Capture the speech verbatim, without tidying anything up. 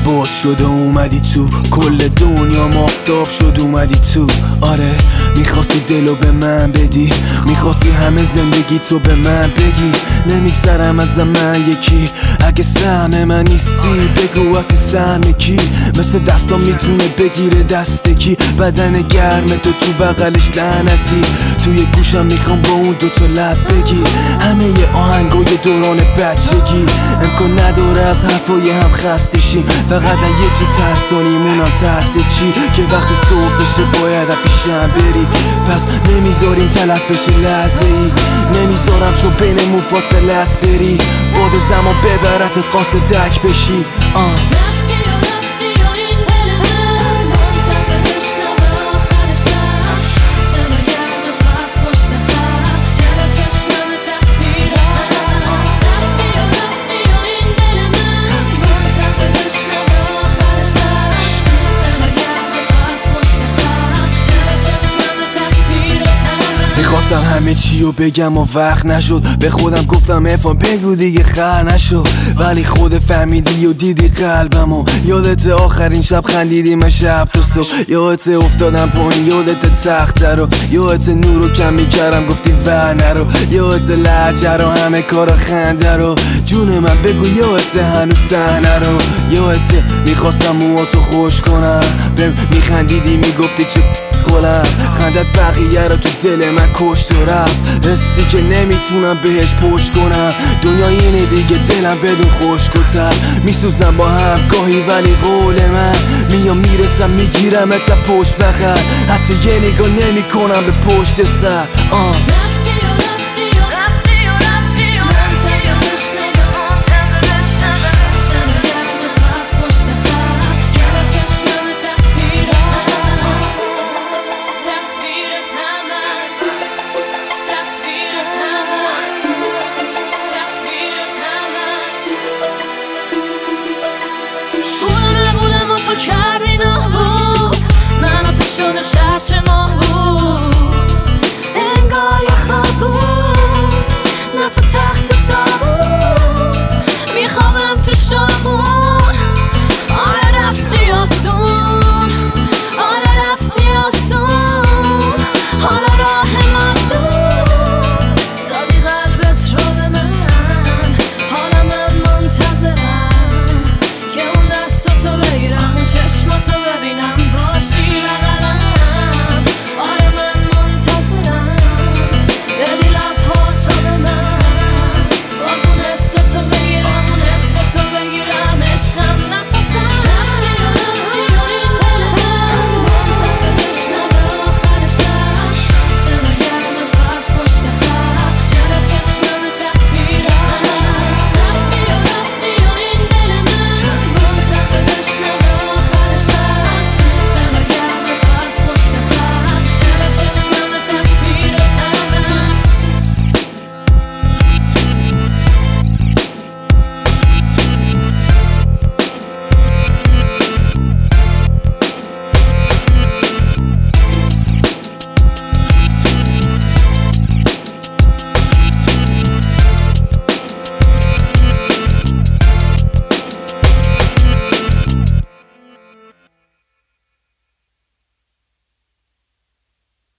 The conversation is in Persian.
باز شد و اومدی تو، کل دنیا مافتاب شد اومدی تو. آره میخواستی دلو به من بدی، میخواستی همه زندگی تو به من بگی. نمیگذرم از من یکی، اگه سهم من نیستی بگو اصلی سهم کی. مثل دستان میتونه بگیره دست کی، بدن گرم تو تو بغلش لعنتی. توی گوشم میخوام با اون دوتا لب بگی همه ی آهنگای دوران بچگی. امکان نداره از حرفای هم خسته شیم، فقط یه چی ترس داریم اونم ترس چی، که وقتی صبح بشه باید پیشم بری. پس نمیذاریم تلف بشه لحظه ای، نمیذارم چون بینمون فاصله است بری. باد زمان ببرت قاصدک بشی. آه میخواستم همه چی رو بگم و وقت نشد، به خودم گفتم افان بگو دیگه خر نشد. ولی خود فهمیدی و دیدی قلبمو، یادت آخرین شب خندیدیم شب تو صبح، یادت افتادم پایین یادت تخت رو، یادت نور رو کم میکردم گفتی ور نرو، یادت لحجه رو همه کارا خنده رو. جون من بگو یادت هنوز صحنه رو، یادت میخواستم موهاتو خوش کنم، بهم میخندیدی میگفتی چه خولم، خندت بقیه رو تو دل من کشت و رفت. حسی که نمیتونم بهش پشت کنم، دنیا اینه دیگه دلم بدون خشک و تر. میسوزم با هم گاهی ولی قول من میام میرسم میگیرم تا پشت بخر، حتی یه نگاه نمی کنم به پشت سر. آه تو کردی نابود، من و تو شده شب چه ماه بود، انگار یه خواب بود. نه تو تخت